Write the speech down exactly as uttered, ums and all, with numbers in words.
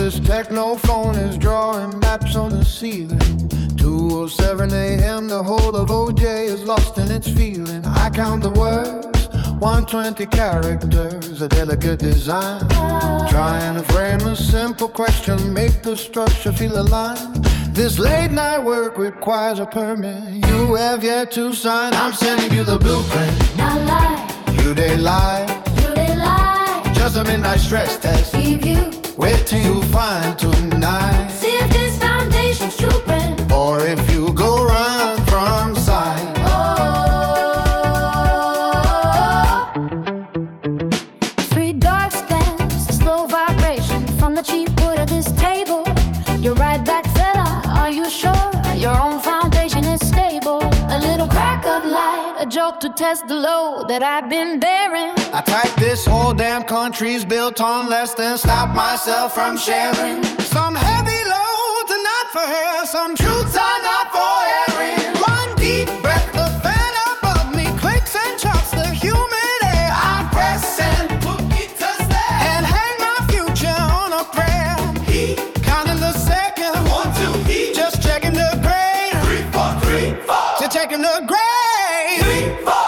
this techno phone is drawing maps on the ceiling. two oh seven a.m. the whole of O J is lost in its feeling. I count the words, one hundred twenty characters, a delicate design. Trying to frame a simple question, make the structure feel aligned. This late night work requires a permit you have yet to sign. I'm sending you the blueprint. Not lie, You they lie, you they lie. just a midnight stress test. Leave you, Wait till you find tonight. see if this foundation's drooping. Or if you go run from sight. Three dark stands, a slow vibration from the cheap wood of this table. You're right back, fella. Are you sure your own foundation is stable? A little crack of light, a joke to test the load that I've been bearing. I type this whole damn country's built on less than stop myself from sharing. Some heavy loads are not for her, some truths are not for airing. One deep breath, the fan above me clicks and chops the humid air. I press and put it to stare and hang my future on a prayer. Heat, counting the seconds. One, two, heat. Just checking the grade. Three, four, three, four. Just checking the grade. Three, four.